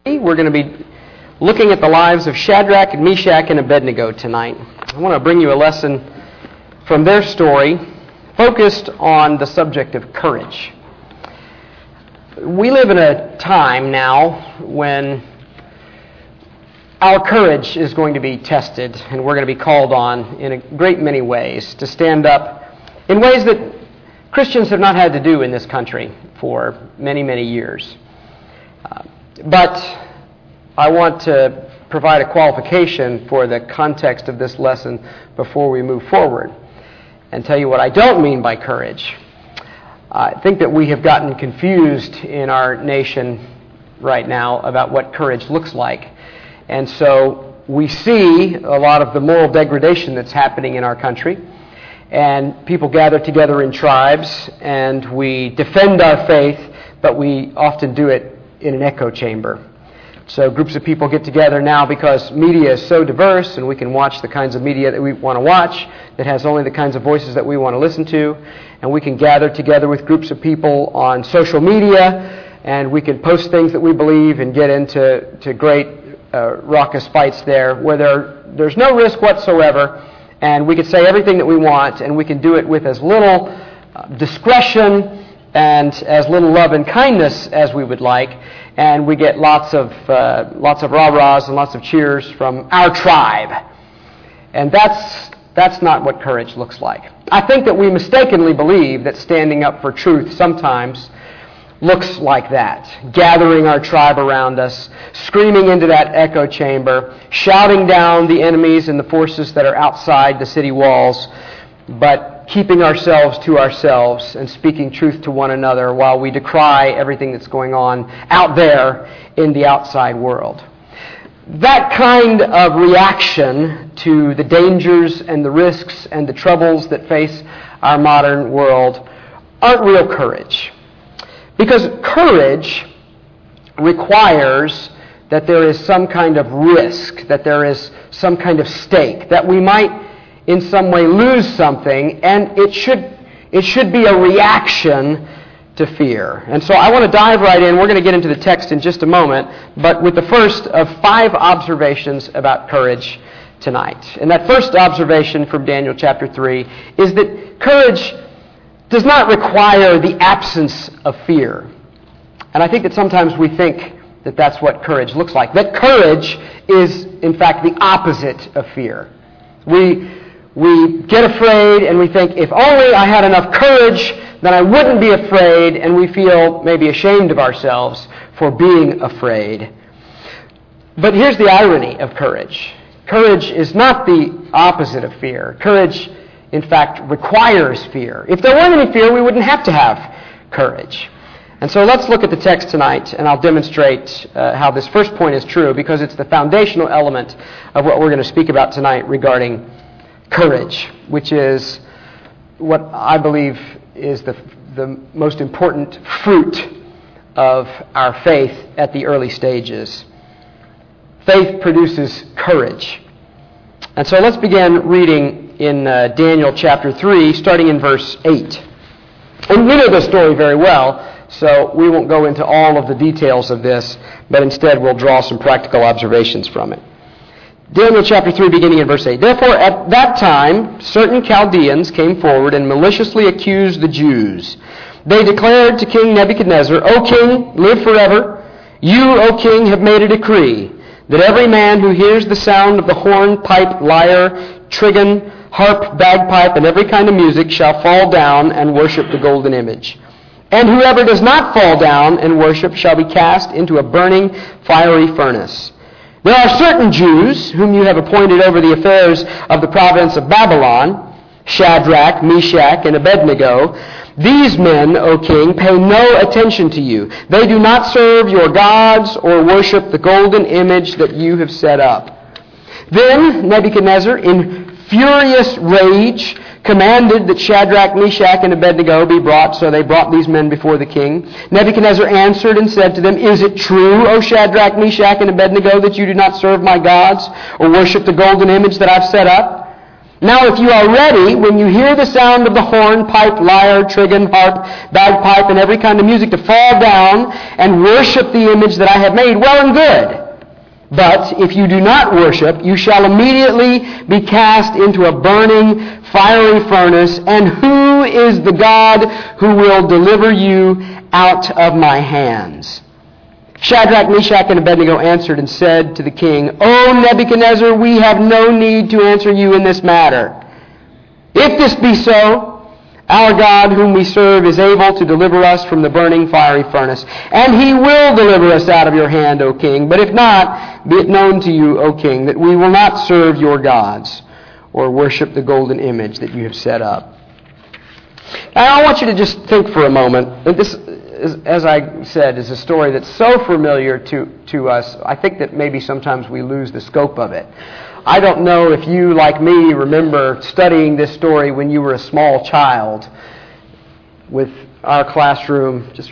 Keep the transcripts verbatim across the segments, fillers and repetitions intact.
We're going to be looking at the lives of Shadrach, Meshach, and Abednego tonight. I want to bring you a lesson from their story focused on the subject of courage. We live in a time now when our courage is going to be tested, and we're going to be called on in a great many ways to stand up in ways that Christians have not had to do in this country for many, many years. Uh, But I want to provide a qualification for the context of this lesson before we move forward and tell you what I don't mean by courage. I think that we have gotten confused in our nation right now about what courage looks like. And so we see a lot of the moral degradation that's happening in our country. And people gather together in tribes and we defend our faith, but we often do it in an echo chamber. So groups of people get together now because media is so diverse and we can watch the kinds of media that we want to watch that has only the kinds of voices that we want to listen to, and we can gather together with groups of people on social media and we can post things that we believe and get into to great uh, raucous fights there where there there's no risk whatsoever, and we can say everything that we want and we can do it with as little uh, discretion and as little love and kindness as we would like, and we get lots of uh, lots of rah-rahs and lots of cheers from our tribe. And that's that's not what courage looks like. I think that we mistakenly believe that standing up for truth sometimes looks like that. Gathering our tribe around us, screaming into that echo chamber, shouting down the enemies and the forces that are outside the city walls, but keeping ourselves to ourselves and speaking truth to one another while we decry everything that's going on out there in the outside world. That kind of reaction to the dangers and the risks and the troubles that face our modern world aren't real courage. Because courage requires that there is some kind of risk, that there is some kind of stake, that we might in some way lose something, and it should it should be a reaction to fear. And so I want to dive right in. We're going to get into the text in just a moment, but with the first of five observations about courage tonight. And that first observation from Daniel chapter three is that courage does not require the absence of fear. And I think that sometimes we think that that's what courage looks like. That courage is, in fact, the opposite of fear. We We get afraid and we think, if only I had enough courage, then I wouldn't be afraid, and we feel maybe ashamed of ourselves for being afraid. But here's the irony of courage. Courage is not the opposite of fear. Courage, in fact, requires fear. If there weren't any fear, we wouldn't have to have courage. And so let's look at the text tonight, and I'll demonstrate uh, how this first point is true, because it's the foundational element of what we're going to speak about tonight regarding courage, which is what I believe is the the most important fruit of our faith at the early stages. Faith produces courage. And so let's begin reading in uh, Daniel chapter three, starting in verse eight. And we know the story very well, so we won't go into all of the details of this, but instead we'll draw some practical observations from it. Daniel chapter three, beginning in verse eight. Therefore, at that time, certain Chaldeans came forward and maliciously accused the Jews. They declared to King Nebuchadnezzar, O king, live forever. You, O king, have made a decree that every man who hears the sound of the horn, pipe, lyre, trigon, harp, bagpipe, and every kind of music shall fall down and worship the golden image. And whoever does not fall down and worship shall be cast into a burning, fiery furnace. There are certain Jews whom you have appointed over the affairs of the province of Babylon, Shadrach, Meshach, and Abednego. These men, O king, pay no attention to you. They do not serve your gods or worship the golden image that you have set up. Then Nebuchadnezzar, in furious rage, commanded that Shadrach, Meshach, and Abednego be brought, so they brought these men before the king. Nebuchadnezzar answered and said to them, Is it true, O Shadrach, Meshach, and Abednego, that you do not serve my gods or worship the golden image that I've set up? Now if you are ready, when you hear the sound of the horn, pipe, lyre, trigon, harp, bagpipe, and every kind of music, to fall down and worship the image that I have made, well and good. But if you do not worship, you shall immediately be cast into a burning, fiery furnace. And who is the God who will deliver you out of my hands? Shadrach, Meshach, and Abednego answered and said to the king, O Nebuchadnezzar, we have no need to answer you in this matter. If this be so, our God whom we serve is able to deliver us from the burning fiery furnace, and he will deliver us out of your hand, O king. But if not, be it known to you, O king, that we will not serve your gods or worship the golden image that you have set up. Now, I want you to just think for a moment that this, as I said, is a story that's so familiar to, to us. I think that maybe sometimes we lose the scope of it. I don't know if you, like me, remember studying this story when you were a small child with our classroom just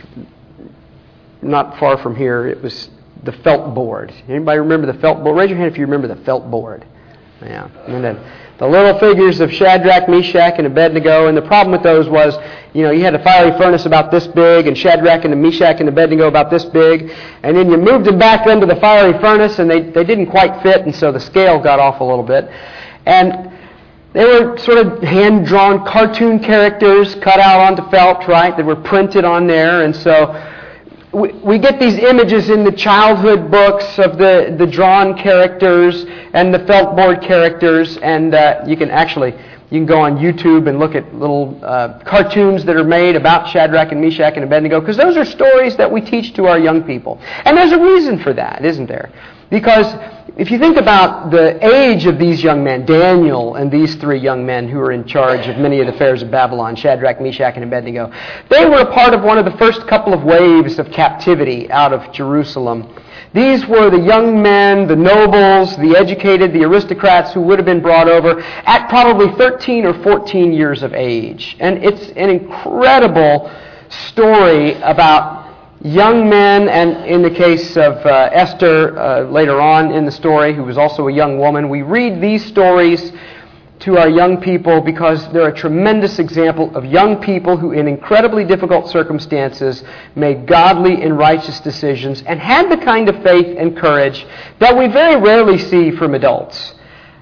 not far from here. It was the felt board. Anybody remember the felt board? Raise your hand if you remember the felt board. Yeah. And then the little figures of Shadrach, Meshach, and Abednego. And the problem with those was, you know, you had a fiery furnace about this big, and Shadrach and Meshach and Abednego about this big. And then you moved them back into the fiery furnace, and they, they didn't quite fit, and so the scale got off a little bit. And they were sort of hand-drawn cartoon characters cut out onto felt, right? They were printed on there, and so we, we get these images in the childhood books of the, the drawn characters and the felt board characters, and uh, you can actually you can go on YouTube and look at little uh, cartoons that are made about Shadrach and Meshach and Abednego, because those are stories that we teach to our young people. And there's a reason for that, isn't there? Because if you think about the age of these young men, Daniel and these three young men who were in charge of many of the fairs of Babylon, Shadrach, Meshach, and Abednego, they were a part of one of the first couple of waves of captivity out of Jerusalem. These were the young men, the nobles, the educated, the aristocrats who would have been brought over at probably thirteen or fourteen years of age. And it's an incredible story about young men, and in the case of uh, Esther, uh, later on in the story, who was also a young woman, we read these stories to our young people because they're a tremendous example of young people who, in incredibly difficult circumstances, made godly and righteous decisions and had the kind of faith and courage that we very rarely see from adults.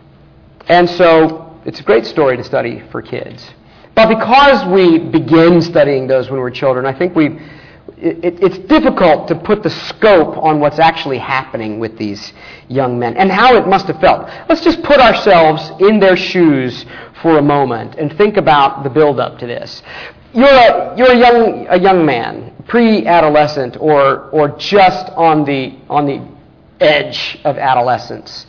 And so it's a great story to study for kids. But because we begin studying those when we're children, I think we It, it's difficult to put the scope on what's actually happening with these young men and how it must have felt. Let's just put ourselves in their shoes for a moment and think about the build-up to this. You're a, you're a young a young man, pre-adolescent, or or just on the on the edge of adolescence.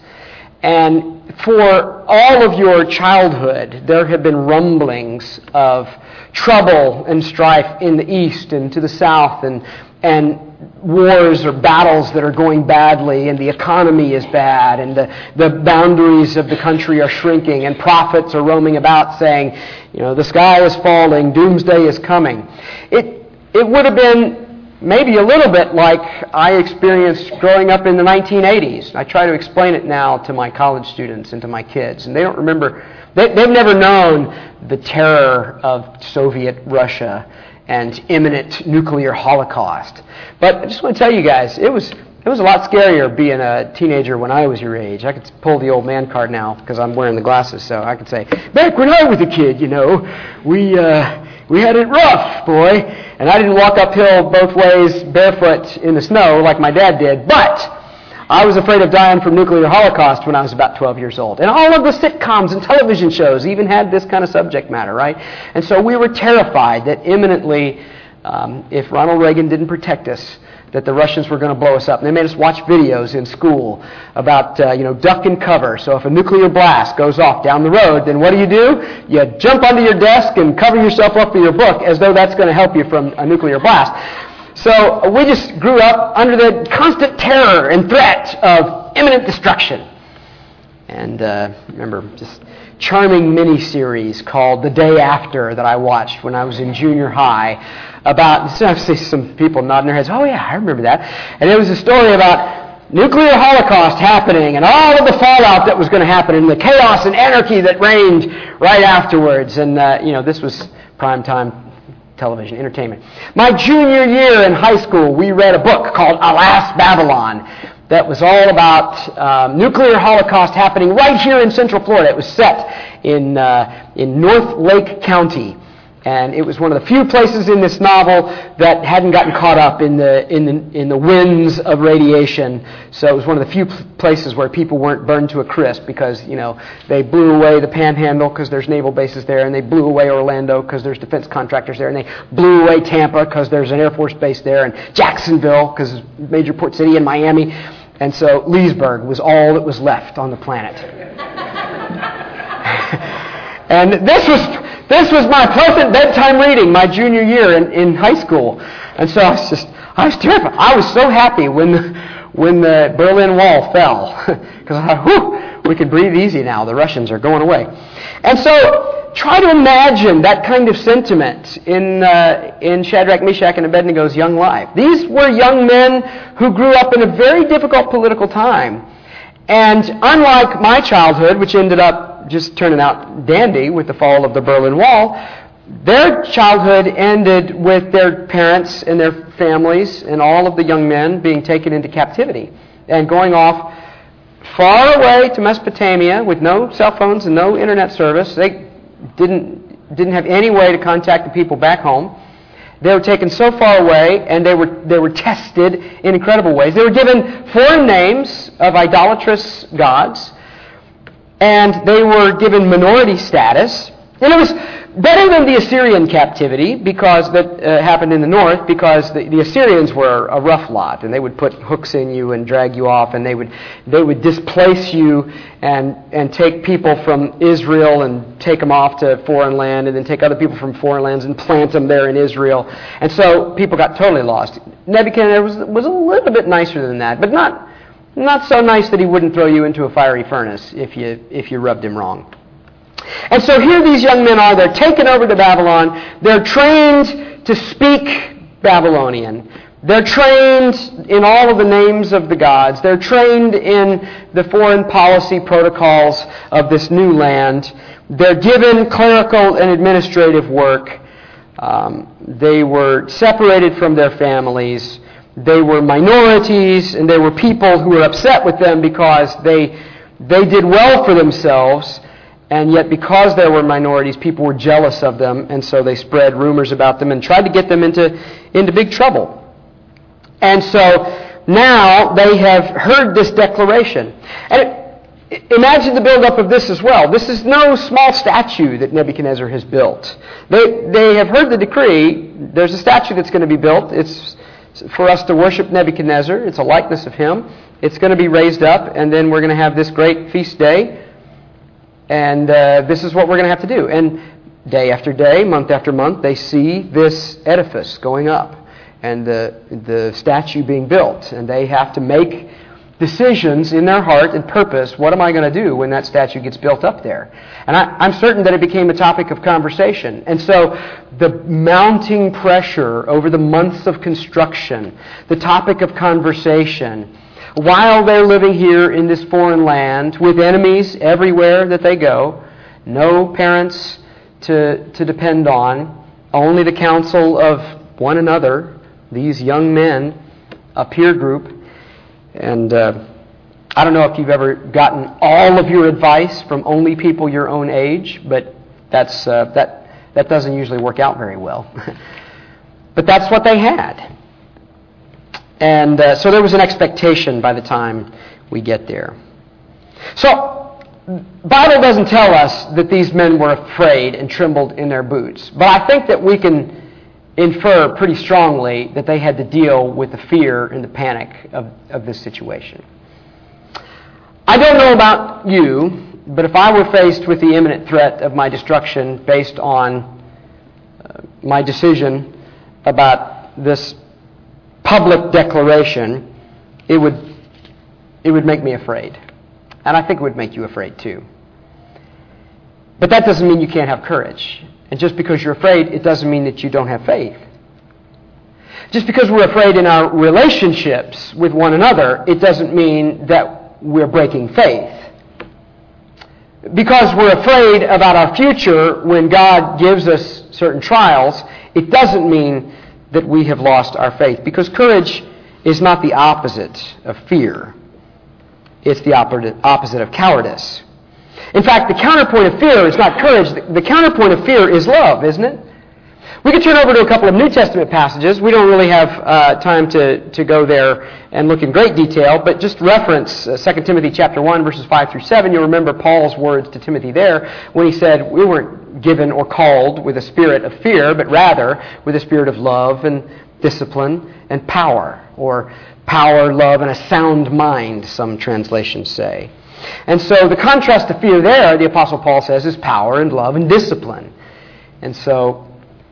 And for all of your childhood, there have been rumblings of trouble and strife in the east and to the south, and and wars or battles that are going badly, and the economy is bad, and the, the boundaries of the country are shrinking, and prophets are roaming about saying, you know, the sky is falling, doomsday is coming. It it would have been maybe a little bit like I experienced growing up in the nineteen eighties. I try to explain it now to my college students and to my kids, and they don't remember. They, they've never known the terror of Soviet Russia and imminent nuclear holocaust. But I just want to tell you guys, it was it was a lot scarier being a teenager when I was your age. I could pull the old man card now because I'm wearing the glasses, so I could say, back when I was a kid, you know, we uh, we had it rough, boy. And I didn't walk uphill both ways barefoot in the snow like my dad did, but I was afraid of dying from nuclear holocaust when I was about twelve years old. And all of the sitcoms and television shows even had this kind of subject matter, right? And so we were terrified that imminently, um, if Ronald Reagan didn't protect us, that the Russians were going to blow us up. And they made us watch videos in school about, uh, you know, duck and cover. So if a nuclear blast goes off down the road, then what do you do? You jump under your desk and cover yourself up with your book as though that's going to help you from a nuclear blast. So we just grew up under the constant terror and threat of imminent destruction. And uh, remember, just charming mini-series called The Day After that I watched when I was in junior high about, so I see some people nodding their heads, oh yeah, I remember that. And it was a story about nuclear holocaust happening and all of the fallout that was going to happen and the chaos and anarchy that reigned right afterwards. And, uh, you know, this was primetime television entertainment. My junior year in high school, we read a book called Alas, Babylon that was all about um, nuclear holocaust happening right here in Central Florida. It was set in uh, in North Lake County. And it was one of the few places in this novel that hadn't gotten caught up in the in the in the winds of radiation. So it was one of the few places where people weren't burned to a crisp because, you know, they blew away the Panhandle because there's naval bases there, and they blew away Orlando because there's defense contractors there, and they blew away Tampa because there's an Air Force base there, and Jacksonville because it's a major port city, in Miami. And so Leesburg was all that was left on the planet. And this was this was my pleasant bedtime reading my junior year in, in high school. And so I was just, I was terrified. I was so happy when the, when the Berlin Wall fell. Because I thought, whew, we can breathe easy now. The Russians are going away. And so try to imagine that kind of sentiment in uh, in Shadrach, Meshach, and Abednego's young life. These were young men who grew up in a very difficult political time. And unlike my childhood, which ended up just turning out dandy with the fall of the Berlin Wall, their childhood ended with their parents and their families and all of the young men being taken into captivity and going off far away to Mesopotamia with no cell phones and no internet service. They didn't didn't have any way to contact the people back home. They were taken so far away, and they were they were tested in incredible ways. They were given foreign names of idolatrous gods, and they were given minority status. And it was better than the Assyrian captivity because that uh, happened in the north, because the, the Assyrians were a rough lot, and they would put hooks in you and drag you off, and they would they would displace you and and take people from Israel and take them off to foreign land, and then take other people from foreign lands and plant them there in Israel. And so people got totally lost. Nebuchadnezzar was was a little bit nicer than that, but not not so nice that he wouldn't throw you into a fiery furnace if you if you rubbed him wrong. And so here these young men are. They're taken over to Babylon. They're trained to speak Babylonian. They're trained in all of the names of the gods. They're trained in the foreign policy protocols of this new land. They're given clerical and administrative work. Um, they were separated from their families. They were minorities, and they were people who were upset with them because they they did well for themselves. And yet, because there were minorities, people were jealous of them, and so they spread rumors about them and tried to get them into, into big trouble. And so now they have heard this declaration. And it, imagine the buildup of this as well. This is no small statue that Nebuchadnezzar has built. They, they have heard the decree. There's a statue that's going to be built. It's for us to worship Nebuchadnezzar. It's a likeness of him. It's going to be raised up, and then we're going to have this great feast day. And uh, this is what we're going to have to do. And day after day, month after month, they see this edifice going up and the the statue being built. And they have to make decisions in their heart and purpose. What am I going to do when that statue gets built up there? And I, I'm certain that it became a topic of conversation. And so the mounting pressure over the months of construction, the topic of conversation, while they're living here in this foreign land with enemies everywhere that they go, no parents to to depend on, only the counsel of one another, these young men, a peer group. And uh, I don't know if you've ever gotten all of your advice from only people your own age, but that's uh, that that doesn't usually work out very well. But that's what they had. And uh, so there was an expectation by the time we get there. So, the Bible doesn't tell us that these men were afraid and trembled in their boots. But I think that we can infer pretty strongly that they had to deal with the fear and the panic of, of this situation. I don't know about you, but if I were faced with the imminent threat of my destruction based on uh, my decision about this public declaration, it would it would make me afraid. And I think it would make you afraid too. But that doesn't mean you can't have courage. And just because you're afraid, it doesn't mean that you don't have faith. Just because we're afraid in our relationships with one another, it doesn't mean that we're breaking faith. Because we're afraid about our future when God gives us certain trials, it doesn't mean that we have lost our faith. Because courage is not the opposite of fear. It's the opposite of cowardice. In fact, the counterpoint of fear is not courage. The counterpoint of fear is love, isn't it? We could turn over to a couple of New Testament passages. We don't really have uh, time to, to go there and look in great detail, but just reference uh, Second Timothy chapter one, verses five through seven. You'll remember Paul's words to Timothy there when he said, we weren't given or called with a spirit of fear, but rather with a spirit of love and discipline and power, or power, love, and a sound mind, some translations say. And so the contrast to fear there, the Apostle Paul says, is power and love and discipline. And so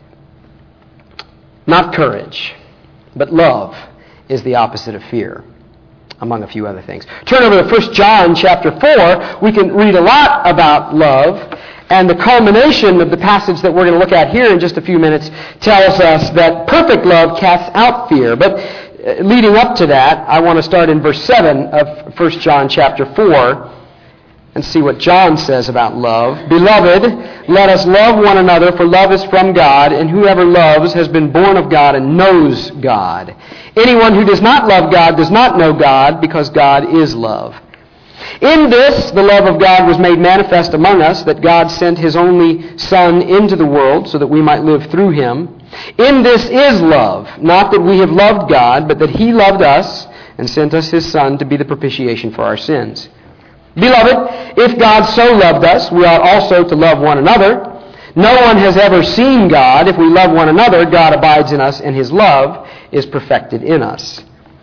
not courage, but love is the opposite of fear, among a few other things. Turn over to First John chapter four. We can read a lot about love, and the culmination of the passage that we're going to look at here in just a few minutes tells us that perfect love casts out fear. But leading up to that, I want to start in verse seven of First John chapter four. And see what John says about love. Beloved, let us love one another, for love is from God, and whoever loves has been born of God and knows God. Anyone who does not love God does not know God, because God is love. In this, the love of God was made manifest among us, that God sent His only Son into the world, so that we might live through Him. In this is love, not that we have loved God, but that He loved us and sent us His Son to be the propitiation for our sins. Beloved, if God so loved us, we ought also to love one another. No one has ever seen God. If we love one another, God abides in us, and His love is perfected in us.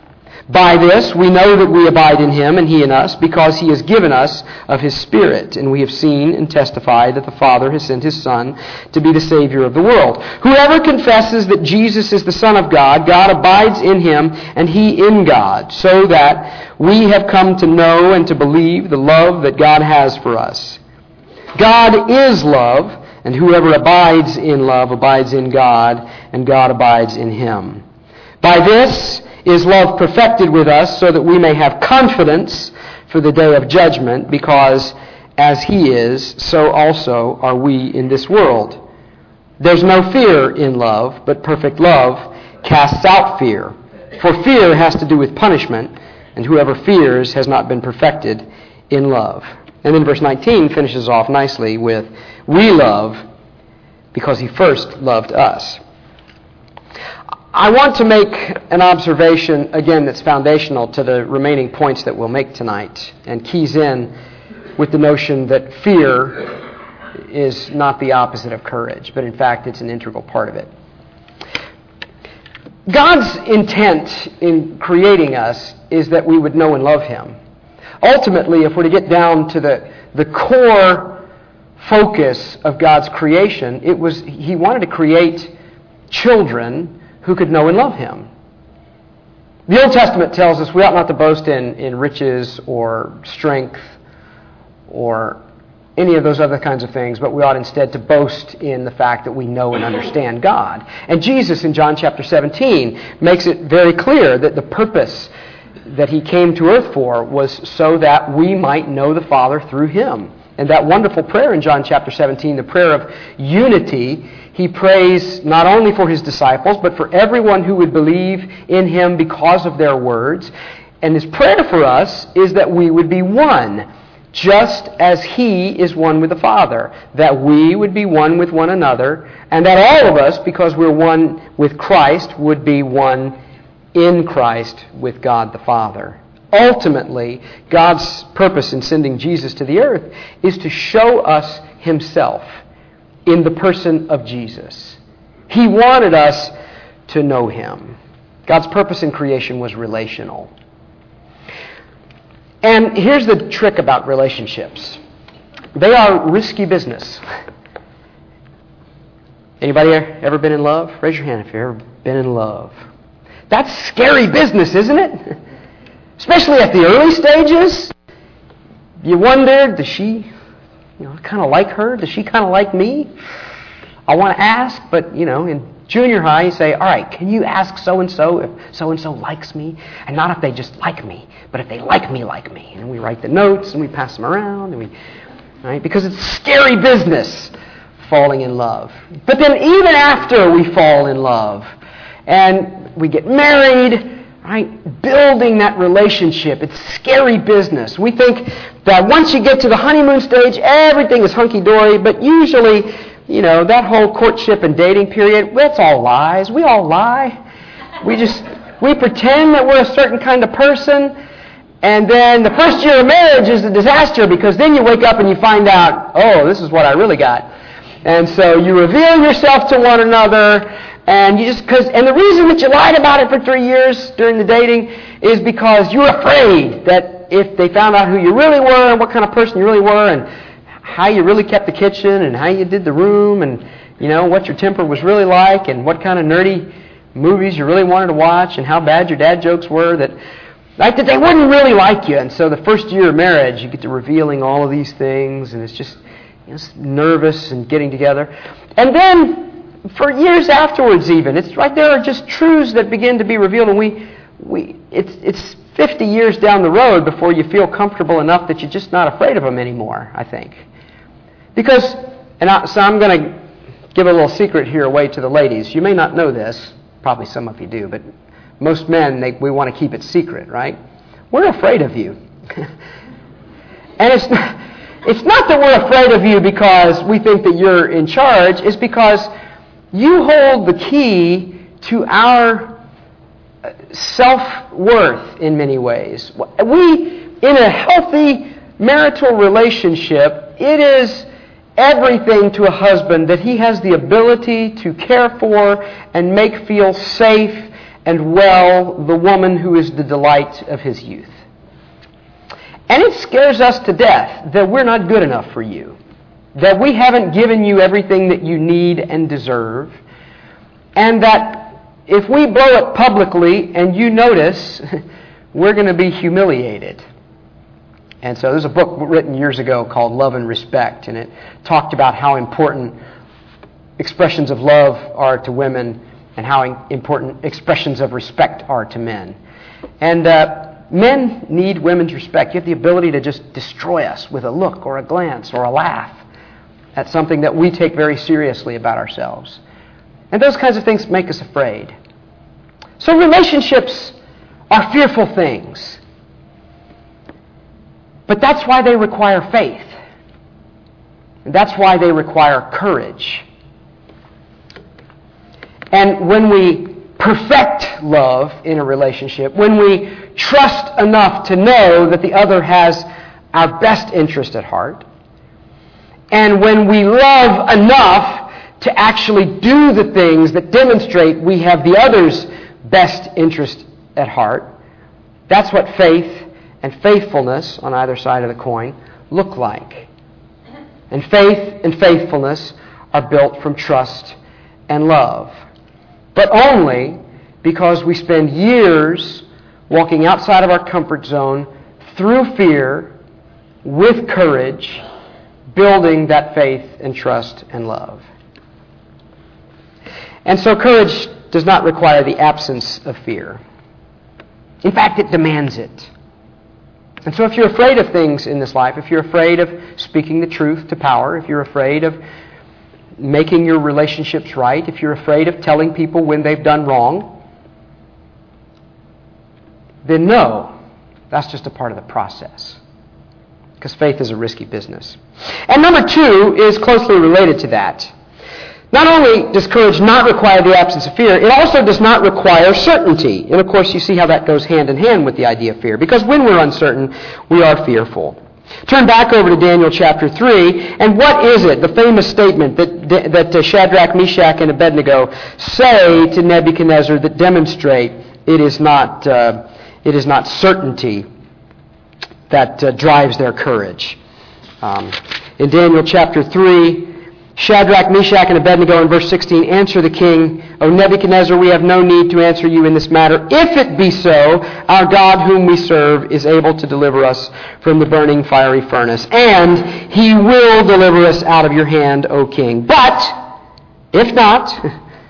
By this we know that we abide in Him and He in us, because He has given us of His Spirit, and we have seen and testified that the Father has sent His Son to be the Savior of the world. Whoever confesses that Jesus is the Son of God, God abides in Him and He in God, so that we have come to know and to believe the love that God has for us. God is love, and whoever abides in love abides in God, and God abides in him. By this is love perfected with us, so that we may have confidence for the day of judgment, because as He is, so also are we in this world. There's no fear in love, but perfect love casts out fear. For fear has to do with punishment, and whoever fears has not been perfected in love. And then verse nineteen finishes off nicely with, we love because He first loved us. I want to make an observation, again, that's foundational to the remaining points that we'll make tonight, and keys in with the notion that fear is not the opposite of courage, but in fact it's an integral part of it. God's intent in creating us is that we would know and love Him. Ultimately, if we're to get down to the, the core focus of God's creation, it was He wanted to create children who could know and love Him. The Old Testament tells us we ought not to boast in, in riches or strength or any of those other kinds of things, but we ought instead to boast in the fact that we know and understand God. And Jesus in John chapter seventeen makes it very clear that the purpose that He came to earth for was so that we might know the Father through Him. And that wonderful prayer in John chapter seventeen, the prayer of unity, He prays not only for His disciples, but for everyone who would believe in Him because of their words. And His prayer for us is that we would be one, just as He is one with the Father, that we would be one with one another, and that all of us, because we're one with Christ, would be one in Christ with God the Father. Ultimately, God's purpose in sending Jesus to the earth is to show us Himself in the person of Jesus. He wanted us to know Him. God's purpose in creation was relational. And here's the trick about relationships. They are risky business. Anybody ever been in love? Raise your hand if you've ever been in love. That's scary business, isn't it? Especially at the early stages. You wonder, does she, you know, kind of like her? Does she kind of like me? I want to ask, but, you know, in Junior high, you say, all right, can you ask so-and-so if so-and-so likes me? And not if they just like me, but if they like me, like me. And we write the notes and we pass them around. And we, right? Because it's scary business, falling in love. But then even after we fall in love and we get married, right, building that relationship, it's scary business. We think that once you get to the honeymoon stage, everything is hunky-dory, but usually, you know, that whole courtship and dating period, that's all lies. We all lie. We just, we pretend that we're a certain kind of person, and then the first year of marriage is a disaster because then you wake up and you find out, oh, this is what I really got. And so you reveal yourself to one another, and you just, cause, and the reason that you lied about it for three years during the dating is because you were afraid that if they found out who you really were and what kind of person you really were and how you really kept the kitchen and how you did the room and, you know, what your temper was really like and what kind of nerdy movies you really wanted to watch and how bad your dad jokes were, that, like, that they wouldn't really like you. And so the first year of marriage, you get to revealing all of these things, and it's just, you know, it's nervous and getting together. And then for years afterwards even, it's right there are just truths that begin to be revealed, and we, we it's it's fifty years down the road before you feel comfortable enough that you're just not afraid of them anymore, I think. Because, and I, so I'm going to give a little secret here away to the ladies. You may not know this, probably some of you do, but most men, they, we want to keep it secret, right? We're afraid of you. And it's not, it's not that we're afraid of you because we think that you're in charge. It's because you hold the key to our self-worth in many ways. We, in a healthy marital relationship, it is everything to a husband that he has the ability to care for and make feel safe and well the woman who is the delight of his youth. And it scares us to death that we're not good enough for you, that we haven't given you everything that you need and deserve, and that if we blow it publicly and you notice, we're going to be humiliated. And so there's a book written years ago called Love and Respect, and it talked about how important expressions of love are to women and how important expressions of respect are to men. And uh, men need women's respect. You have the ability to just destroy us with a look or a glance or a laugh. That's something that we take very seriously about ourselves. And those kinds of things make us afraid. So relationships are fearful things. But that's why they require faith. And that's why they require courage. And when we perfect love in a relationship, when we trust enough to know that the other has our best interest at heart, and when we love enough to actually do the things that demonstrate we have the other's best interest at heart, that's what faith and faithfulness on either side of the coin look like. And faith and faithfulness are built from trust and love. But only because we spend years walking outside of our comfort zone through fear, with courage, building that faith and trust and love. And so courage does not require the absence of fear. In fact, it demands it. And so if you're afraid of things in this life, if you're afraid of speaking the truth to power, if you're afraid of making your relationships right, if you're afraid of telling people when they've done wrong, then no, that's just a part of the process. Because faith is a risky business. And number two is closely related to that. Not only does courage not require the absence of fear, it also does not require certainty. And of course, you see how that goes hand in hand with the idea of fear. Because when we're uncertain, we are fearful. Turn back over to Daniel chapter three, and what is it, the famous statement that, that Shadrach, Meshach, and Abednego say to Nebuchadnezzar that demonstrate it is not, uh, it is not certainty that uh, drives their courage. Um, in Daniel chapter three, Shadrach, Meshach, and Abednego in verse sixteen answer the king, O Nebuchadnezzar, we have no need to answer you in this matter. If it be so, our God whom we serve is able to deliver us from the burning fiery furnace, and he will deliver us out of your hand, O king. But, if not,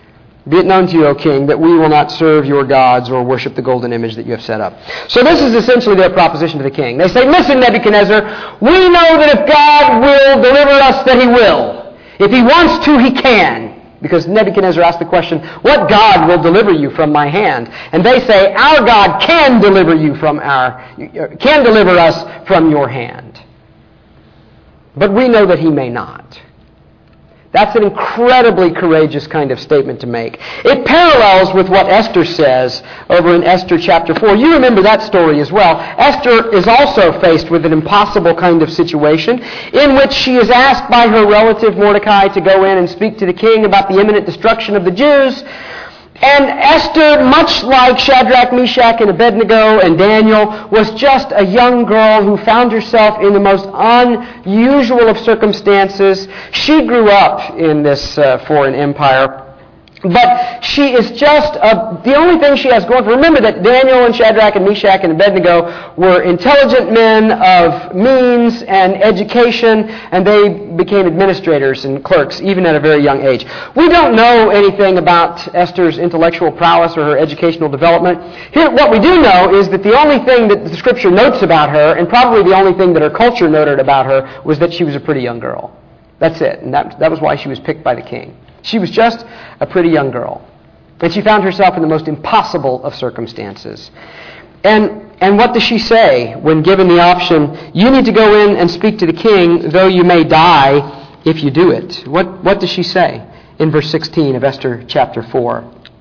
Be it known to you, O king, that we will not serve your gods or worship the golden image that you have set up. So this is essentially their proposition to the king. They say, listen, Nebuchadnezzar, we know that if God will deliver us, that he will. If he wants to, he can. Because Nebuchadnezzar asked the question, what God will deliver you from my hand? And they say, our God can deliver you from our, can deliver us from your hand. But we know that he may not. That's an incredibly courageous kind of statement to make. It parallels with what Esther says over in Esther chapter four. You remember that story as well. Esther is also faced with an impossible kind of situation in which she is asked by her relative Mordecai to go in and speak to the king about the imminent destruction of the Jews. And Esther, much like Shadrach, Meshach, and Abednego and Daniel, was just a young girl who found herself in the most unusual of circumstances. She grew up in this uh, foreign empire. But she is just, a, the only thing she has going for her. Remember that Daniel and Shadrach and Meshach and Abednego were intelligent men of means and education, and they became administrators and clerks, even at a very young age. We don't know anything about Esther's intellectual prowess or her educational development. Here, what we do know is that the only thing that the Scripture notes about her, and probably the only thing that her culture noted about her, was that she was a pretty young girl. That's it, and that, that was why she was picked by the king. She was just a pretty young girl. And she found herself in the most impossible of circumstances. And and what does she say when given the option, you need to go in and speak to the king, though you may die if you do it? What, what does she say in verse sixteen of Esther chapter four?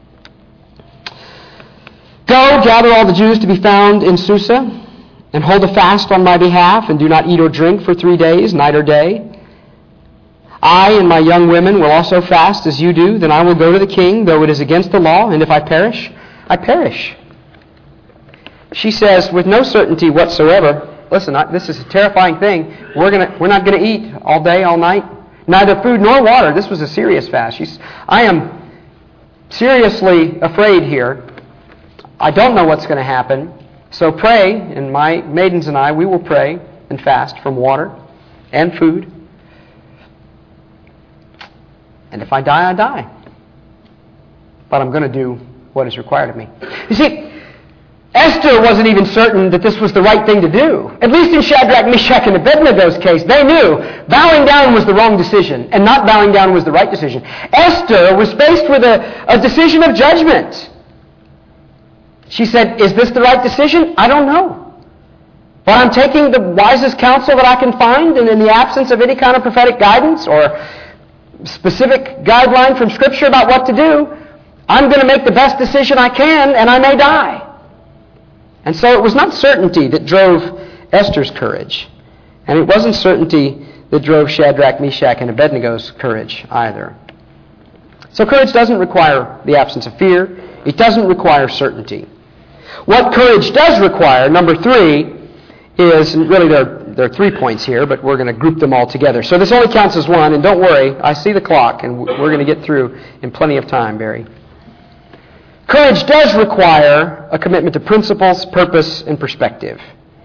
Go, gather all the Jews to be found in Susa, and hold a fast on my behalf, and do not eat or drink for three days, night or day. I and my young women will also fast as you do. Then I will go to the king, though it is against the law, and if I perish, I perish. She says, with no certainty whatsoever, listen, I, this is a terrifying thing. We're gonna, we're not going to eat all day, all night. Neither food nor water. This was a serious fast. She's, I am seriously afraid here. I don't know what's going to happen. So pray, and my maidens and I, we will pray and fast from water and food. And if I die, I die. But I'm going to do what is required of me. You see, Esther wasn't even certain that this was the right thing to do. At least in Shadrach, Meshach, and Abednego's case, they knew bowing down was the wrong decision, and not bowing down was the right decision. Esther was faced with a, a decision of judgment. She said, is this the right decision? I don't know. But I'm taking the wisest counsel that I can find, and in the absence of any kind of prophetic guidance or specific guideline from Scripture about what to do, I'm going to make the best decision I can, and I may die. And so it was not certainty that drove Esther's courage. And it wasn't certainty that drove Shadrach, Meshach, and Abednego's courage either. So courage doesn't require the absence of fear. It doesn't require certainty. What courage does require, number three, is, and really there, there are three points here, but we're going to group them all together. So this only counts as one, and don't worry, I see the clock, and we're going to get through in plenty of time, Barry. Courage does require a commitment to principles, purpose, and perspective.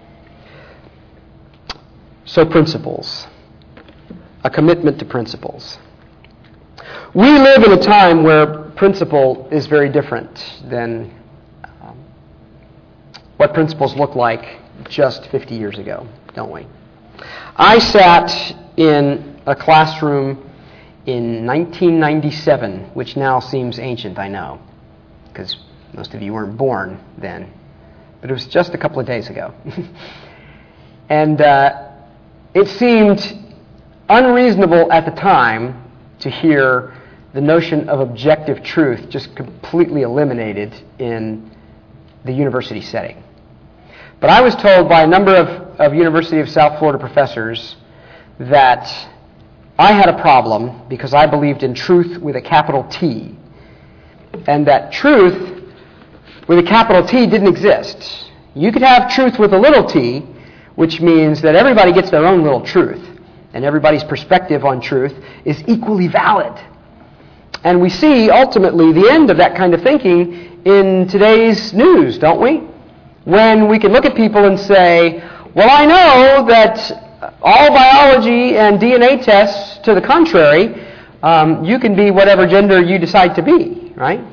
So principles. A commitment to principles. We live in a time where principle is very different than um, what principles look like just fifty years ago, don't we? I sat in a classroom in nineteen ninety-seven, which now seems ancient, I know, because most of you weren't born then, but it was just a couple of days ago. And uh, it seemed unreasonable at the time to hear the notion of objective truth just completely eliminated in the university setting. But I was told by a number of, of University of South Florida professors that I had a problem because I believed in truth with a capital T, and that truth with a capital T didn't exist. You could have truth with a little t, which means that everybody gets their own little truth, and everybody's perspective on truth is equally valid. And we see, ultimately, the end of that kind of thinking in today's news, don't we? When we can look at people and say, well, I know that all biology and D N A tests to the contrary, um, you can be whatever gender you decide to be. T, right?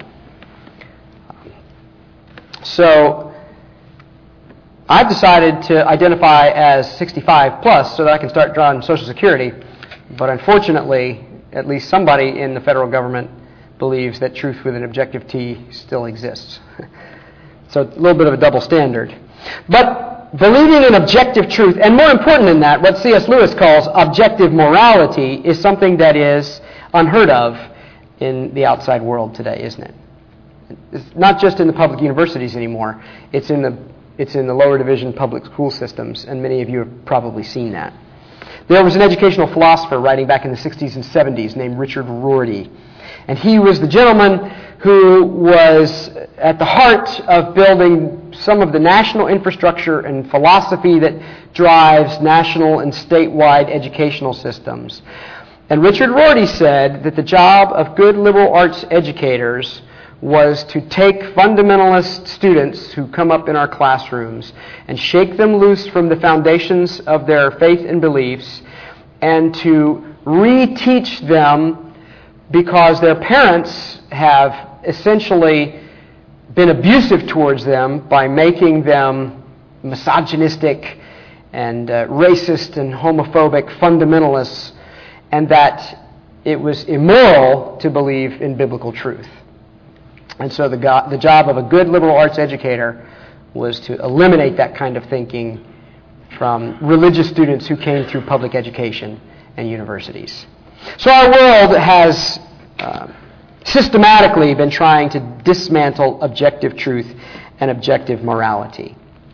So I've decided to identify as sixty-five plus so that I can start drawing Social Security. But unfortunately, at least somebody in the federal government believes that truth with an objective T still exists. So a little bit of a double standard. But believing in objective truth, and more important than that, what C S Lewis calls objective morality, is something that is unheard of in the outside world today, isn't it? It's not just in the public universities anymore. It's in the it's in the lower division public school systems, and many of you have probably seen that. There was an educational philosopher writing back in the sixties and seventies named Richard Rorty, and he was the gentleman who was at the heart of building some of the national infrastructure and philosophy that drives national and statewide educational systems. And Richard Rorty said that the job of good liberal arts educators was to take fundamentalist students who come up in our classrooms and shake them loose from the foundations of their faith and beliefs and to reteach them because their parents have essentially been abusive towards them by making them misogynistic and uh, racist and homophobic fundamentalists, and that it was immoral to believe in biblical truth. And so the, go- the job of a good liberal arts educator was to eliminate that kind of thinking from religious students who came through public education and universities. So our world has uh, systematically been trying to dismantle objective truth and objective morality.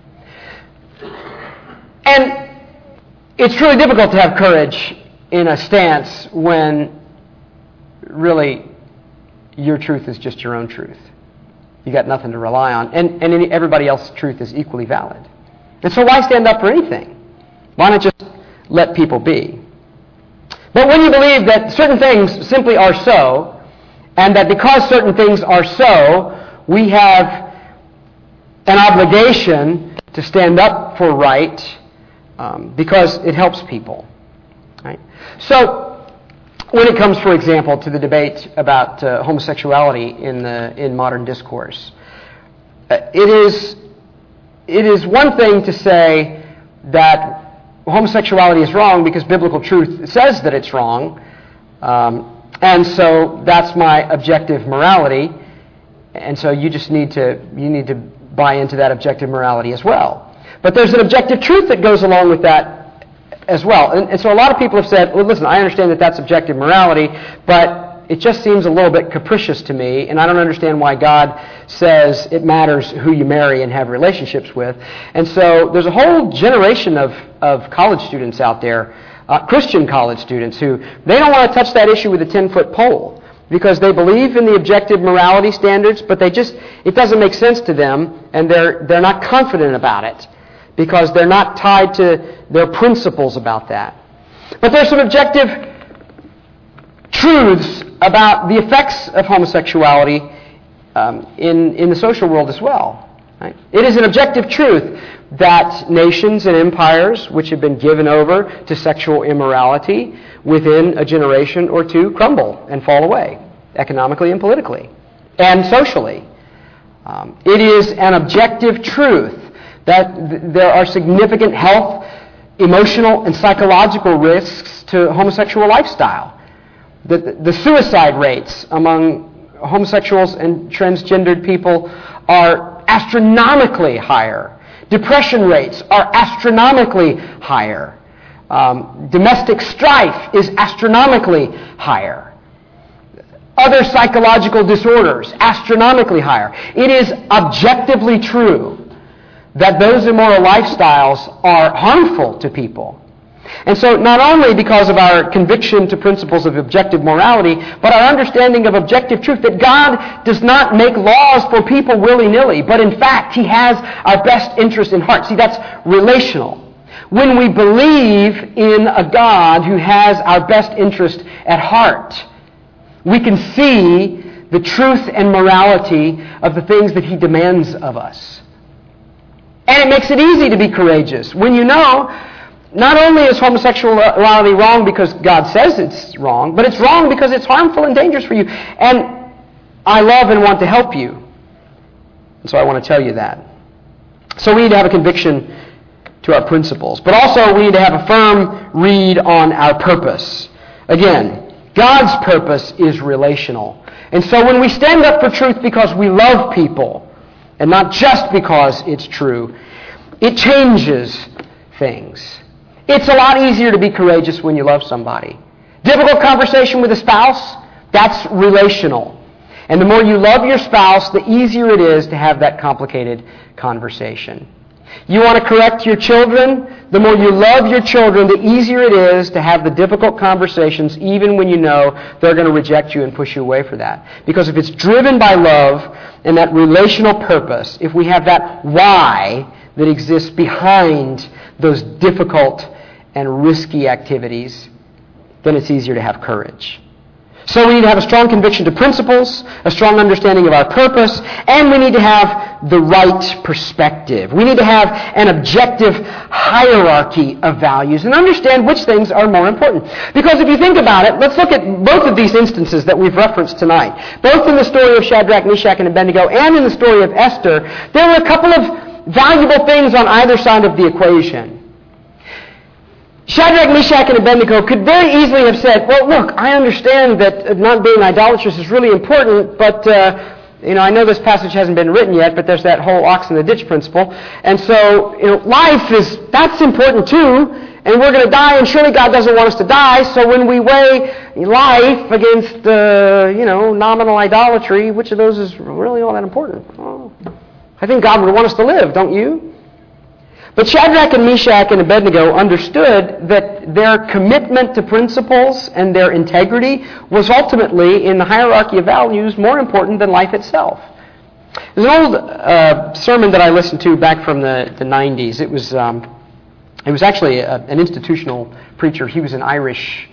And it's really difficult to have courage in a stance when really your truth is just your own truth. You got nothing to rely on. And, and any, everybody else's truth is equally valid. And so why stand up for anything? Why not just let people be? But when you believe that certain things simply are so, and that because certain things are so, we have an obligation to stand up for right um, because it helps people. Right? So, when it comes, for example, to the debate about uh, homosexuality in the in modern discourse, uh, it is it is one thing to say that homosexuality is wrong because biblical truth says that it's wrong, um, and so that's my objective morality, and so you just need to you need to buy into that objective morality as well. But there's an objective truth that goes along with that as well. And, and so a lot of people have said, well, listen, I understand that that's objective morality, but it just seems a little bit capricious to me, and I don't understand why God says it matters who you marry and have relationships with. And so there's a whole generation of, of college students out there, uh, Christian college students, who they don't want to touch that issue with a ten-foot pole because they believe in the objective morality standards, but they just it doesn't make sense to them, and they're they're not confident about it, because they're not tied to their principles about that. But there's some objective truths about the effects of homosexuality um, in, in the social world as well. Right? It is an objective truth that nations and empires which have been given over to sexual immorality within a generation or two crumble and fall away, economically and politically, and socially. Um, it is an objective truth that th- there are significant health, emotional, and psychological risks to homosexual lifestyle. The, the suicide rates among homosexuals and transgendered people are astronomically higher. Depression rates are astronomically higher. Um, domestic strife is astronomically higher. Other psychological disorders, astronomically higher. It is objectively true that those immoral lifestyles are harmful to people. And so not only because of our conviction to principles of objective morality, but our understanding of objective truth, that God does not make laws for people willy-nilly, but in fact He has our best interest in heart. See, that's relational. When we believe in a God who has our best interest at heart, we can see the truth and morality of the things that He demands of us. And it makes it easy to be courageous when you know not only is homosexuality wrong because God says it's wrong, but it's wrong because it's harmful and dangerous for you. And I love and want to help you. And so I want to tell you that. So we need to have a conviction to our principles. But also we need to have a firm read on our purpose. Again, God's purpose is relational. And so when we stand up for truth because we love people, and not just because it's true, it changes things. It's a lot easier to be courageous when you love somebody. Difficult conversation with a spouse, that's relational. And the more you love your spouse, the easier it is to have that complicated conversation. You want to correct your children? The more you love your children, the easier it is to have the difficult conversations, even when you know they're going to reject you and push you away for that. Because if it's driven by love and that relational purpose, if we have that why that exists behind those difficult and risky activities, then it's easier to have courage. So we need to have a strong conviction to principles, a strong understanding of our purpose, and we need to have the right perspective. We need to have an objective hierarchy of values and understand which things are more important. Because if you think about it, let's look at both of these instances that we've referenced tonight. Both in the story of Shadrach, Meshach, and Abednego and in the story of Esther, there were a couple of valuable things on either side of the equation. Shadrach, Meshach, and Abednego could very easily have said, well, look, I understand that not being idolatrous is really important, but, uh, you know, I know this passage hasn't been written yet, but there's that whole ox in the ditch principle. And so, you know, life is, that's important too, and we're going to die, and surely God doesn't want us to die, so when we weigh life against, uh, you know, nominal idolatry, which of those is really all that important? Well, I think God would want us to live, don't you? But Shadrach and Meshach and Abednego understood that their commitment to principles and their integrity was ultimately, in the hierarchy of values, more important than life itself. There's an old uh, sermon that I listened to back from the, the nineties. It was um, it was actually a, an institutional preacher. He was an Irish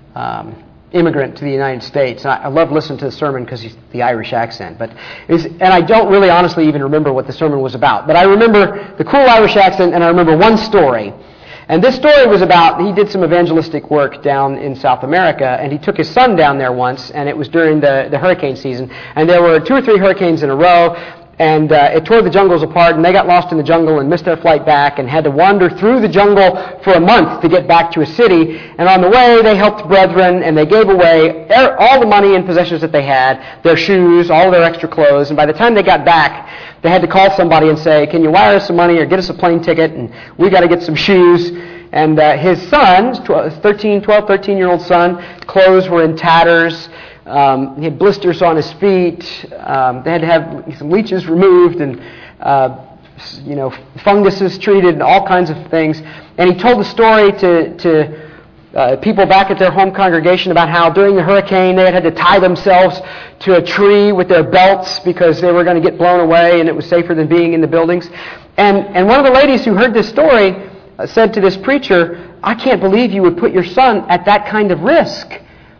um, immigrant to the United States. And I, I love listening to the sermon because he's the Irish accent. But it was, and I don't really honestly even remember what the sermon was about. But I remember the cool Irish accent, and I remember one story. And this story was about, he did some evangelistic work down in South America, and he took his son down there once, and it was during the, the hurricane season. And there were two or three hurricanes in a row, and uh, it tore the jungles apart, and they got lost in the jungle and missed their flight back and had to wander through the jungle for a month to get back to a city. And on the way, they helped brethren, and they gave away all the money and possessions that they had, their shoes, all their extra clothes. And by the time they got back, they had to call somebody and say, can you wire us some money or get us a plane ticket, and we got to get some shoes. And uh, his son, thirteen, twelve, thirteen-year-old son, clothes were in tatters. Um, he had blisters on his feet. Um, they had to have some leeches removed and, uh, you know, funguses treated and all kinds of things. And he told the story to, to uh, people back at their home congregation about how during the hurricane they had had to tie themselves to a tree with their belts because they were going to get blown away and it was safer than being in the buildings. And, and one of the ladies who heard this story uh, said to this preacher, I can't believe you would put your son at that kind of risk.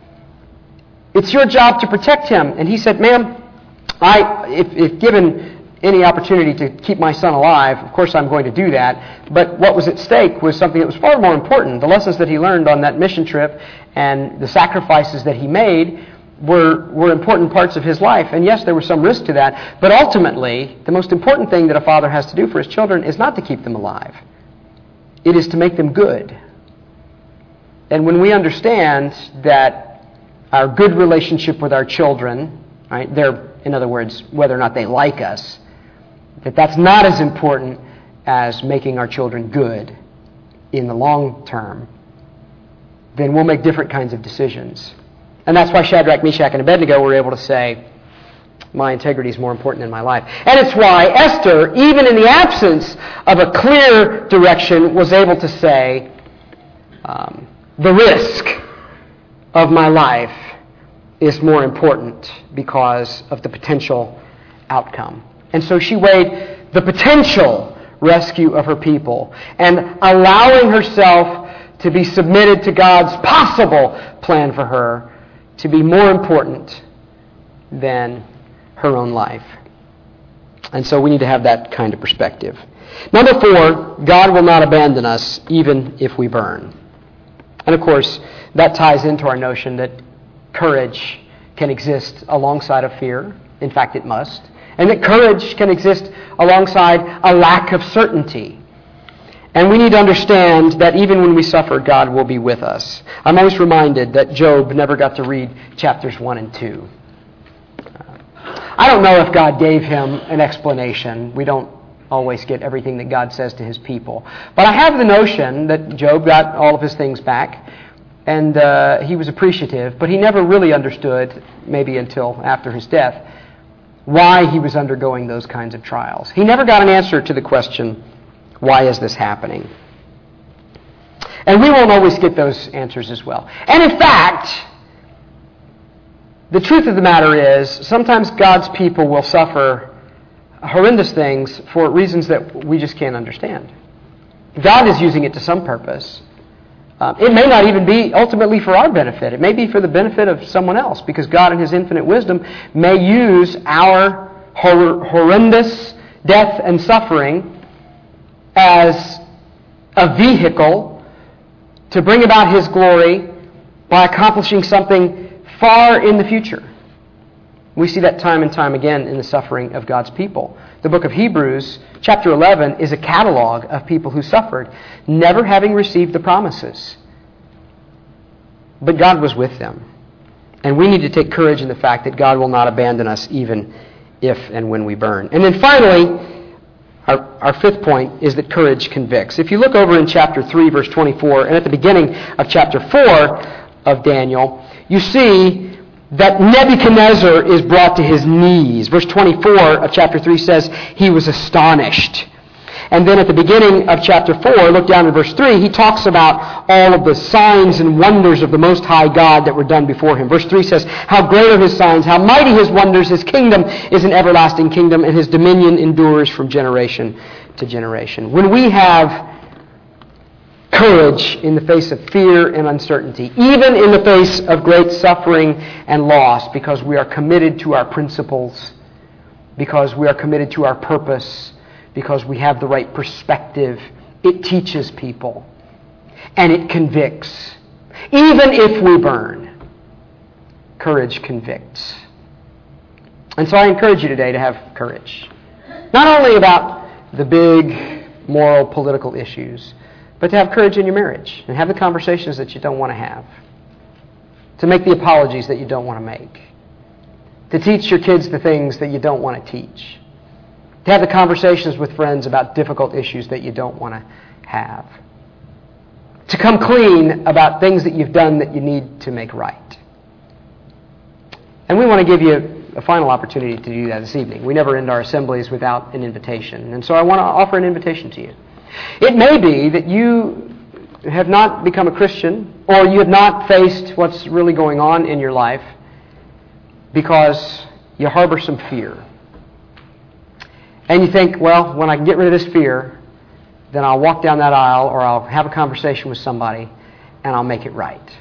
It's your job to protect him. And he said, ma'am, I, if, if given any opportunity to keep my son alive, of course I'm going to do that. But what was at stake was something that was far more important. The lessons that he learned on that mission trip and the sacrifices that he made were, were important parts of his life. And yes, there was some risk to that. But ultimately, the most important thing that a father has to do for his children is not to keep them alive. It is to make them good. And when we understand that our good relationship with our children, right? They're, in other words, whether or not they like us, that that's not as important as making our children good in the long term, then we'll make different kinds of decisions. And that's why Shadrach, Meshach, and Abednego were able to say, my integrity is more important than my life. And it's why Esther, even in the absence of a clear direction, was able to say, um, the risk of my life is more important because of the potential outcome. And so she weighed the potential rescue of her people and allowing herself to be submitted to God's possible plan for her to be more important than her own life. And so we need to have that kind of perspective. Number four, God will not abandon us even if we burn. And of course, that ties into our notion that courage can exist alongside of fear. In fact, it must. And that courage can exist alongside a lack of certainty. And we need to understand that even when we suffer, God will be with us. I'm always reminded that Job never got to read chapters one and two. I don't know if God gave him an explanation. We don't always get everything that God says to his people. But I have the notion that Job got all of his things back, and uh, he was appreciative, but he never really understood, maybe until after his death, why he was undergoing those kinds of trials. He never got an answer to the question, why is this happening? And we won't always get those answers as well. And in fact, the truth of the matter is, sometimes God's people will suffer horrendous things for reasons that we just can't understand. God is using it to some purpose. Um, it may not even be ultimately for our benefit. It may be for the benefit of someone else, because God in His infinite wisdom may use our hor- horrendous death and suffering as a vehicle to bring about His glory by accomplishing something far in the future. We see that time and time again in the suffering of God's people. The book of Hebrews, chapter eleven, is a catalog of people who suffered, never having received the promises. But God was with them. And we need to take courage in the fact that God will not abandon us even if and when we burn. And then finally, our, our fifth point is that courage convicts. If you look over in chapter three, verse twenty-four, and at the beginning of chapter four of Daniel, you see that Nebuchadnezzar is brought to his knees. Verse twenty-four of chapter three says he was astonished. And then at the beginning of chapter four, look down in verse three, he talks about all of the signs and wonders of the Most High God that were done before him. Verse three says, how great are His signs, how mighty His wonders, His kingdom is an everlasting kingdom, and His dominion endures from generation to generation. When we have courage in the face of fear and uncertainty, even in the face of great suffering and loss, because we are committed to our principles, because we are committed to our purpose, because we have the right perspective, it teaches people and it convicts. Even if we burn, courage convicts. And so I encourage you today to have courage. Not only about the big moral, political issues, but to have courage in your marriage and have the conversations that you don't want to have. To make the apologies that you don't want to make. To teach your kids the things that you don't want to teach. To have the conversations with friends about difficult issues that you don't want to have. To come clean about things that you've done that you need to make right. And we want to give you a final opportunity to do that this evening. We never end our assemblies without an invitation. And so I want to offer an invitation to you. It may be that you have not become a Christian, or you have not faced what's really going on in your life because you harbor some fear. And you think, well, when I can get rid of this fear, then I'll walk down that aisle, or I'll have a conversation with somebody, and I'll make it right.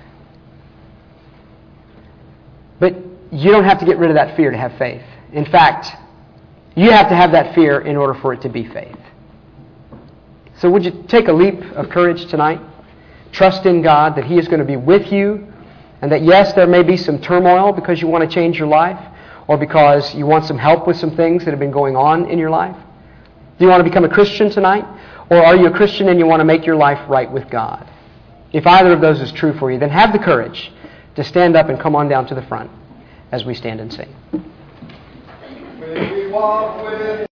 But you don't have to get rid of that fear to have faith. In fact, you have to have that fear in order for it to be faith. So would you take a leap of courage tonight? Trust in God that He is going to be with you, and that yes, there may be some turmoil because you want to change your life, or because you want some help with some things that have been going on in your life. Do you want to become a Christian tonight? Or are you a Christian and you want to make your life right with God? If either of those is true for you, then have the courage to stand up and come on down to the front as we stand and sing.